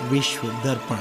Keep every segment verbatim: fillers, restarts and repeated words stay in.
विश्व दर्पण।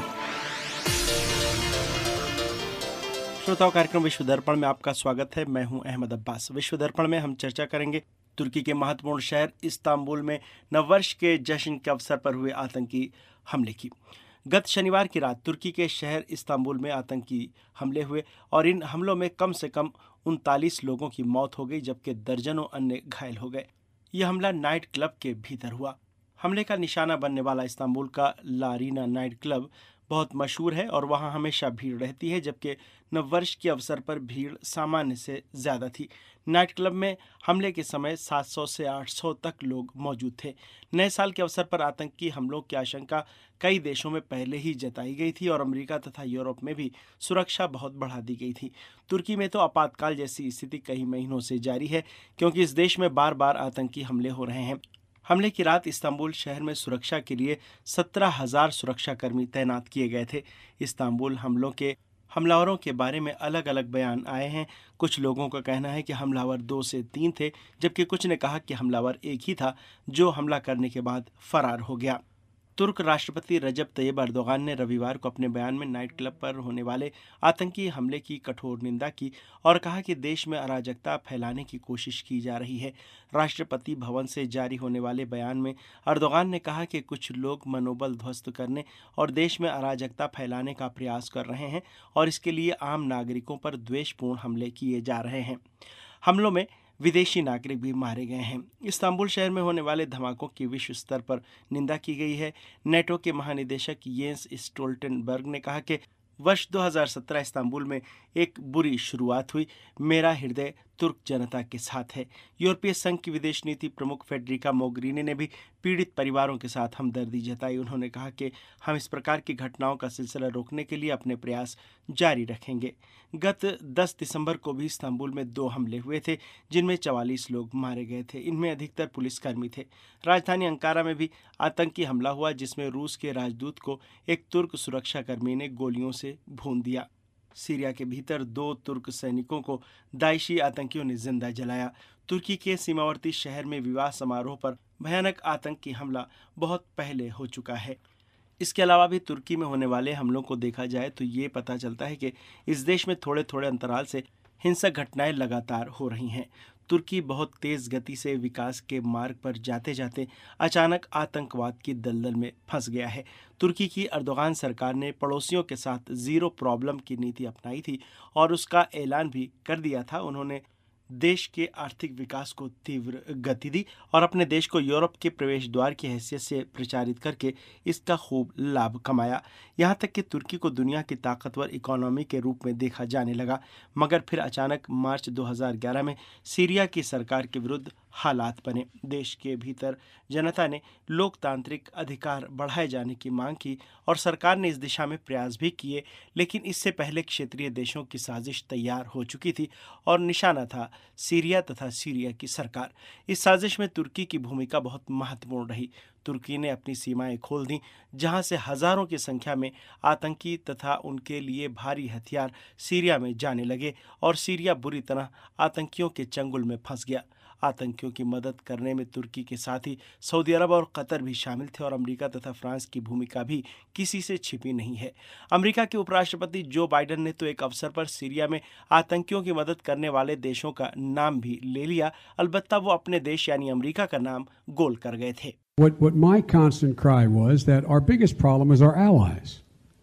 श्रोताओं, कार्यक्रम विश्व दर्पण में आपका स्वागत है। मैं हूं अहमद अब्बास। विश्व दर्पण में हम चर्चा करेंगे तुर्की के महत्वपूर्ण शहर इस्तांबुल में नववर्ष के जश्न के अवसर पर हुए आतंकी हमले की। गत शनिवार की रात तुर्की के शहर इस्तांबुल में आतंकी हमले हुए और इन हमलों में कम से कम उनतालीस लोगों की मौत हो गई, जबकि दर्जनों अन्य घायल हो गए। यह हमला नाइट क्लब के भीतर हुआ। हमले का निशाना बनने वाला इस्तांबुल का लारीना नाइट क्लब बहुत मशहूर है और वहां हमेशा भीड़ रहती है, जबकि नववर्ष के अवसर पर भीड़ सामान्य से ज़्यादा थी। नाइट क्लब में हमले के समय सात सौ से आठ सौ तक लोग मौजूद थे। नए साल के अवसर पर आतंकी हमलों की आशंका कई देशों में पहले ही जताई गई थी और अमेरिका तथा यूरोप में भी सुरक्षा बहुत बढ़ा दी गई थी। तुर्की में तो आपातकाल जैसी स्थिति कई महीनों से जारी है, क्योंकि इस देश में बार बार आतंकी हमले हो रहे हैं। हमले की रात इस्तांबुल शहर में सुरक्षा के लिए सत्रह हजार सुरक्षाकर्मी तैनात किए गए थे। इस्तांबुल हमलों के हमलावरों के बारे में अलग अलग बयान आए हैं। कुछ लोगों का कहना है कि हमलावर दो से तीन थे, जबकि कुछ ने कहा कि हमलावर एक ही था जो हमला करने के बाद फरार हो गया। तुर्क राष्ट्रपति रजब तैयब अर्दोगान ने रविवार को अपने बयान में नाइट क्लब पर होने वाले आतंकी हमले की कठोर निंदा की और कहा कि देश में अराजकता फैलाने की कोशिश की जा रही है। राष्ट्रपति भवन से जारी होने वाले बयान में अर्दोगान ने कहा कि कुछ लोग मनोबल ध्वस्त करने और देश में अराजकता फैलाने का प्रयास कर रहे हैं और इसके लिए आम नागरिकों पर द्वेषपूर्ण हमले किए जा रहे हैं। हमलों में विदेशी नागरिक भी मारे गए हैं। इस्तांबुल शहर में होने वाले धमाकों की विश्व स्तर पर निंदा की गई है। नेटो के महानिदेशक येंस स्टोल्टेनबर्ग ने कहा कि वर्ष दो हज़ार सत्रह इस्तांबुल में एक बुरी शुरुआत हुई। मेरा हृदय तुर्क जनता के साथ है। यूरोपीय संघ की विदेश नीति प्रमुख फेडरिका मोगेरिनी ने भी पीड़ित परिवारों के साथ हमदर्दी जताई। उन्होंने कहा कि हम इस प्रकार की घटनाओं का सिलसिला रोकने के लिए अपने प्रयास जारी रखेंगे। गत दस दिसंबर को भी इस्तांबुल में दो हमले हुए थे, जिनमें चवालीस लोग मारे गए थे। इनमें अधिकतर पुलिसकर्मी थे। राजधानी अंकारा में भी आतंकी हमला हुआ, जिसमें रूस के राजदूत को एक तुर्क सुरक्षाकर्मी ने गोलियों से भून दिया। सीरिया के भीतर दो तुर्क सैनिकों को दाइशी आतंकियों ने जिंदा जलाया। तुर्की के सीमावर्ती शहर में विवाह समारोह पर भयानक आतंकी हमला बहुत पहले हो चुका है। इसके अलावा भी तुर्की में होने वाले हमलों को देखा जाए तो ये पता चलता है कि इस देश में थोड़े थोड़े अंतराल से हिंसक घटनाएं लगातार हो रही हैं। तुर्की बहुत तेज गति से विकास के मार्ग पर जाते जाते अचानक आतंकवाद की दलदल में फंस गया है। तुर्की की अर्दोगान सरकार ने पड़ोसियों के साथ जीरो प्रॉब्लम की नीति अपनाई थी और उसका ऐलान भी कर दिया था। उन्होंने देश के आर्थिक विकास को तीव्र गति दी और अपने देश को यूरोप के प्रवेश द्वार की हैसियत से प्रचारित करके इसका खूब लाभ कमाया। यहाँ तक कि तुर्की को दुनिया की ताकतवर इकोनॉमी के रूप में देखा जाने लगा। मगर फिर अचानक मार्च दो हज़ार ग्यारह में सीरिया की सरकार के विरुद्ध हालात बने। देश के भीतर जनता ने लोकतांत्रिक अधिकार बढ़ाए जाने की मांग की और सरकार ने इस दिशा में प्रयास भी किए, लेकिन इससे पहले क्षेत्रीय देशों की साजिश तैयार हो चुकी थी और निशाना था सीरिया तथा सीरिया की सरकार। इस साजिश में तुर्की की भूमिका बहुत महत्वपूर्ण रही। तुर्की ने अपनी सीमाएं खोल दी, जहां से हजारों की संख्या में आतंकी तथा उनके लिए भारी हथियार सीरिया में जाने लगे और सीरिया बुरी तरह आतंकियों के चंगुल में फंस गया। आतंकियों की मदद करने में तुर्की के साथ ही सऊदी अरब और कतर भी शामिल थे और अमेरिका तथा फ्रांस की भूमिका भी किसी से छिपी नहीं है। अमेरिका के उपराष्ट्रपति जो बाइडेन ने तो एक अवसर पर सीरिया में आतंकियों की मदद करने वाले देशों का नाम भी ले लिया, अलबत्ता वो अपने देश यानी अमेरिका का नाम गोल कर गए थे। What, what my constant cry was that our biggest problem is our allies.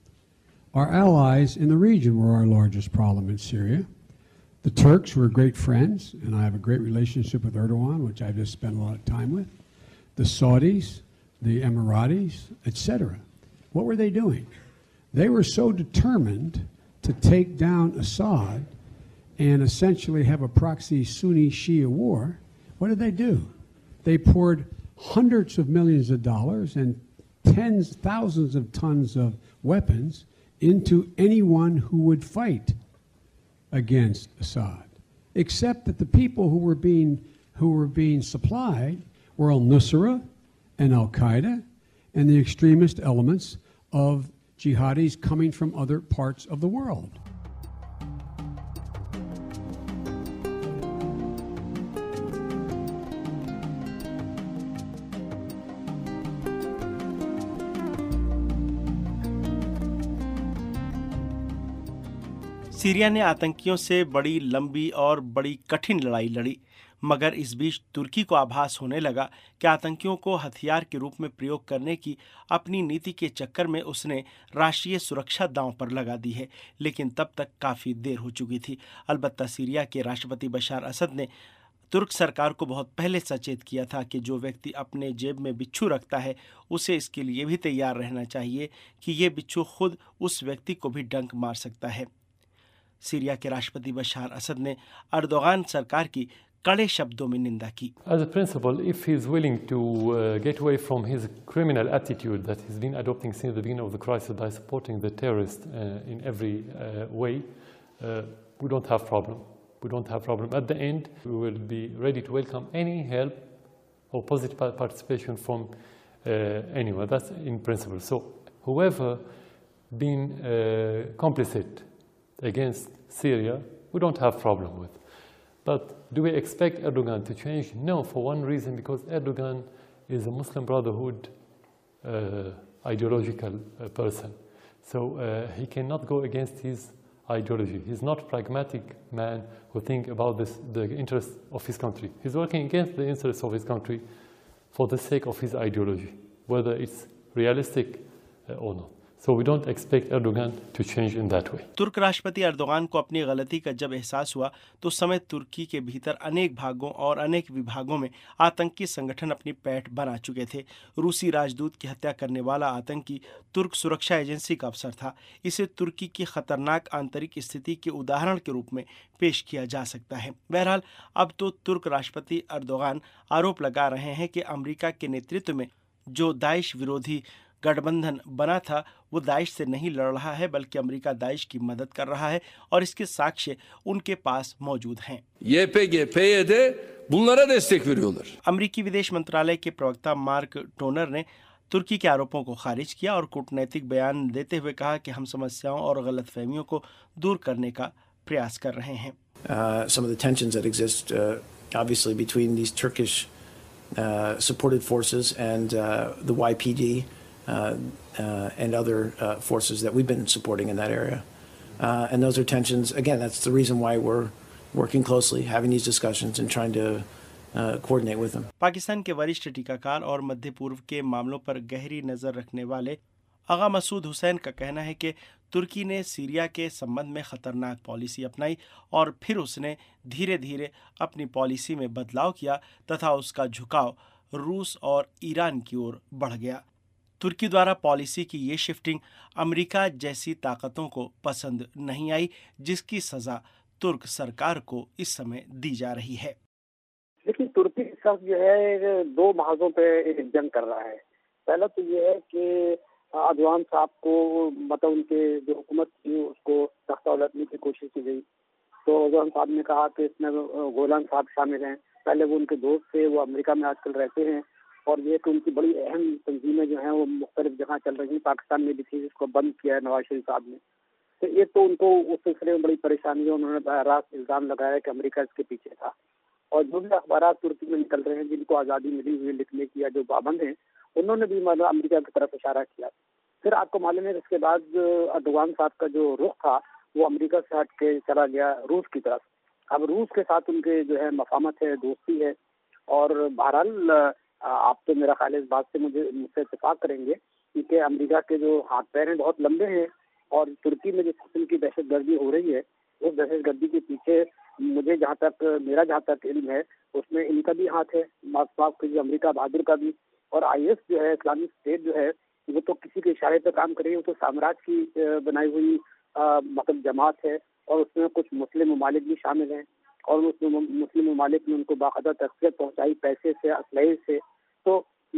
Our allies in the region were our largest problem in Syria. The Turks were great friends, and I have a great relationship with Erdogan, which I've just spent a lot of time with. The Saudis, the Emiratis, et cetera. What were they doing? They were so determined to take down Assad and essentially have a proxy Sunni-Shia war. What did they do? They poured hundreds of millions of dollars and tens, thousands of tons of weapons into anyone who would fight against Assad, except that the people who were being who were being supplied were al-Nusra and al-Qaeda and the extremist elements of jihadis coming from other parts of the world. Syria ने आतंकियों से बड़ी लंबी और बड़ी कठिन लड़ाई लड़ी, मगर इस बीच तुर्की को आभास होने लगा कि आतंकियों को हथियार के रूप में प्रयोग करने की अपनी नीति के चक्कर में उसने राष्ट्रीय सुरक्षा दांव पर लगा दी है। लेकिन तब तक काफ़ी देर हो चुकी थी। अलबत्ता सीरिया के राष्ट्रपति बशार असद ने तुर्क सरकार को बहुत पहले सचेत किया था कि जो व्यक्ति अपने जेब में बिच्छू रखता है उसे इसके लिए भी तैयार रहना चाहिए कि ये बिच्छू खुद उस व्यक्ति को भी डंक मार सकता है। सीरिया के राष्ट्रपति बशार असद ने अर्दोगान सरकार की कड़े शब्दों में निंदा की। As a principle, if he is willing to uh, get away from his criminal attitude that he's been adopting since the beginning of the crisis by supporting the terrorists uh, in every uh, way, uh, we don't have problem. We don't have problem. At the end, we will be ready to welcome any help or positive participation from uh, anyone. That's in principle. So, whoever been uh, complicit against Syria, we don't have problem with. But do we expect Erdogan to change? No, for one reason, because Erdogan is a Muslim Brotherhood uh, ideological uh, person. So uh, he cannot go against his ideology. He's not a pragmatic man who think about this, the interests of his country. He's working against the interests of his country for the sake of his ideology, whether it's realistic uh, or not. So we don't expect Erdogan to change in that way. तुर्क राष्ट्रपति Erdogan को अपनी गलती का जब एहसास हुआ तो उस समय तुर्की के भीतर अनेक भागों और अनेक विभागों में आतंकी संगठन अपनी पैठ बना चुके थे। रूसी राजदूत की हत्या करने वाला आतंकी तुर्क सुरक्षा एजेंसी का अफसर था। इसे तुर्की की खतरनाक आंतरिक स्थिति के उदाहरण के रूप में पेश किया जा सकता है। बहरहाल अब तो तुर्क राष्ट्रपति अर्दोगान आरोप लगा रहे हैं कि अमेरिका के नेतृत्व में जो दाइश विरोधी गठबंधन बना था वो दाइश से नहीं लड़ रहा है, बल्कि अमेरिका दाइश की मदद कर रहा है और इसके साक्ष्य उनके पास मौजूद हैं। Y P G, P Y D bunlara destek veriyorlar. अमेरिकी विदेश मंत्रालय के प्रवक्ता मार्क टोनर ने तुर्की के आरोपों को खारिज किया और कूटनैतिक बयान देते हुए कहा कि हम समस्याओं और गलतफहमियों को दूर करने का प्रयास कर रहे हैं। Uh, some of the tensions that exist, uh, obviously, between these Turkish uh, supported forces and uh, the Y P D. Uh, uh, and other uh, forces that we've been supporting in that area. Uh, and those are tensions, again, that's the reason why we're working closely, having these discussions and trying to uh, coordinate with them. Pakistan के वरिष्ठ टीकाकार और मध्य पूर्व के मामलों पर गहरी नज़र रखने वाले आगा मसूद हुसैन का कहना है कि तुर्की ने सीरिया के संबंध में खतरनाक पॉलिसी अपनाई और फिर उसने धीरे धीरे अपनी पॉलिसी में बदलाव किया तथा उसका झुकाव रूस और ईरान की ओर बढ़ गया। तुर्की द्वारा पॉलिसी की ये शिफ्टिंग अमेरिका जैसी ताकतों को पसंद नहीं आई, जिसकी सजा तुर्क सरकार को इस समय दी जा रही है। लेकिन तुर्की सब जो है दो महाजों पे एक जंग कर रहा है। पहला तो ये है कि अर्दोगान साहब को मतलब उनके जो हुकूमत थी उसको तख्ता उलटने की कोशिश की गई, तो अर्दोगान साहब ने कहा कि इसमें गोलान साहब शामिल हैं। पहले वो उनके दोस्त थे, वो अमेरिका में आजकल रहते हैं और ये कि उनकी बड़ी अहम तंजीमें जो हैं वो मुख्तलिफ जगह चल रही हैं। पाकिस्तान में भी थी, जिसको बंद किया है नवाज शरीफ साहब ने। तो ये तो उनको उस सिलसिले में बड़ी परेशानी है। उन्होंने बहरास इल्ज़ाम लगाया कि अमेरिका इसके पीछे था। और जो भी अखबार तुर्की में निकल रहे हैं जिनको आज़ादी मिली हुई लिखने की या जो पाबंद हैं, उन्होंने भी मतलब अमेरिका की तरफ इशारा किया। फिर आपको मालूम है इसके बाद अर्दोगान साहब का जो रुख था वो अमेरिका से हट के चला गया रूस की तरफ। अब रूस के साथ उनके जो है मफामत है, दोस्ती है। और बहरहाल आप तो मेरा ख्याल इस बात से मुझे मुझसे इत्तेफाक करेंगे क्योंकि अमेरिका के जो हाथ पैर हैं बहुत लंबे हैं और तुर्की में जिस किस्म की दहशतगर्दी हो रही है उस दहशतगर्दी के पीछे मुझे जहाँ तक मेरा जहाँ तक इल्म है उसमें इनका भी हाथ है, माफ कीजिए अमेरिका बहादुर का भी। और आई एस जो है, इस्लामिक स्टेट जो है, वो तो किसी के इशारे पर काम कर रही है, वो तो साम्राज्य की बनाई हुई मतलब जमात है और उसमें कुछ मुस्लिम ममालिक भी शामिल हैं और उसमें मुस्लिम ममालिक ने उनको बाकायदा तस्वीर पहुँचाई पैसे से, असलहे से। तो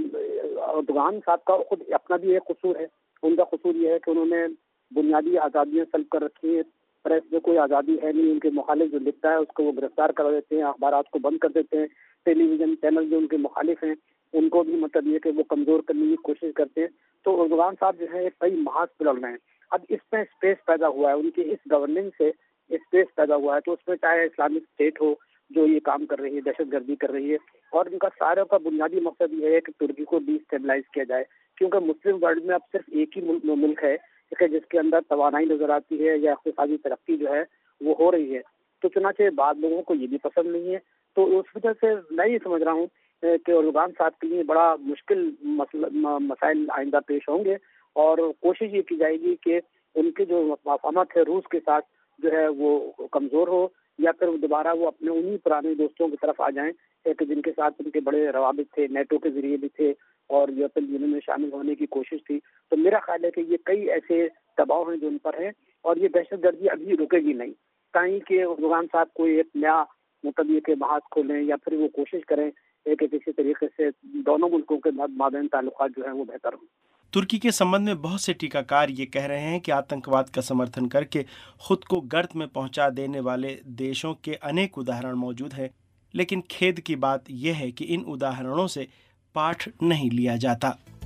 अर्दोगान साहब का खुद अपना भी एक कसूर है। उनका कसूर ये है कि उन्होंने बुनियादी आज़ादियाँ सल्ब कर रखी हैं। प्रेस में कोई आज़ादी है नहीं, उनके मुखालिफ जो लिखता है उसको वो गिरफ्तार कर देते हैं, अखबारात को बंद कर देते हैं। टेलीविज़न चैनल जो उनके मुखालिफ हैं उनको भी मतलब ये कि वो कमज़ोर करने की कोशिश करते हैं। तो अर्दोगान साहब जो है कई महाज पे लड़ रहे हैं। अब इसमें स्पेस पैदा हुआ है, उनकी इस गवर्नेंस से स्पेस पैदा हुआ है। तो उसमें चाहे इस्लामिक स्टेट हो जो ये काम कर रही है, दहशतगर्दी कर रही है, और इनका सारे का बुनियादी मकसद ये है कि तुर्की को डिस्टेबलाइज किया जाए, क्योंकि मुस्लिम वर्ल्ड में अब सिर्फ एक ही मुल्क है कि जिसके अंदर तवानाई नजर आती है या इक़्तिसादी तरक्की जो है वो हो रही है। तो चुनाचे बाद लोगों को ये भी पसंद नहीं है। तो उस वजह से मैं ये समझ रहा हूँ कि एर्दोगान साहब के लिए बड़ा मुश्किल मसाइल आइंदा पेश होंगे और कोशिश ये की जाएगी कि उनके जो मफाहमत है रूस के साथ जो है वो कमज़ोर हो या फिर दोबारा वो अपने उन्हीं पुराने दोस्तों की तरफ आ जाएं कि जिनके साथ उनके बड़े रवाबित थे, नेटो के जरिए भी थे और यूरोपियन यूनियन में शामिल होने की कोशिश थी। तो मेरा ख्याल है कि ये कई ऐसे दबाव हैं जो उन पर हैं और ये दहशतगर्दी अभी रुकेगी नहीं। कहीं कि एर्दोगान साहब कोई एक नया मतलब ये के बहास खोलें या फिर वो कोशिश करें कि किसी तरीके से दोनों मुल्कों के माबैन ताल्लुकात जो हैं वो बेहतर हों। तुर्की के संबंध में बहुत से टीकाकार ये कह रहे हैं कि आतंकवाद का समर्थन करके खुद को गर्त में पहुंचा देने वाले देशों के अनेक उदाहरण मौजूद हैं, लेकिन खेद की बात यह है कि इन उदाहरणों से पाठ नहीं लिया जाता।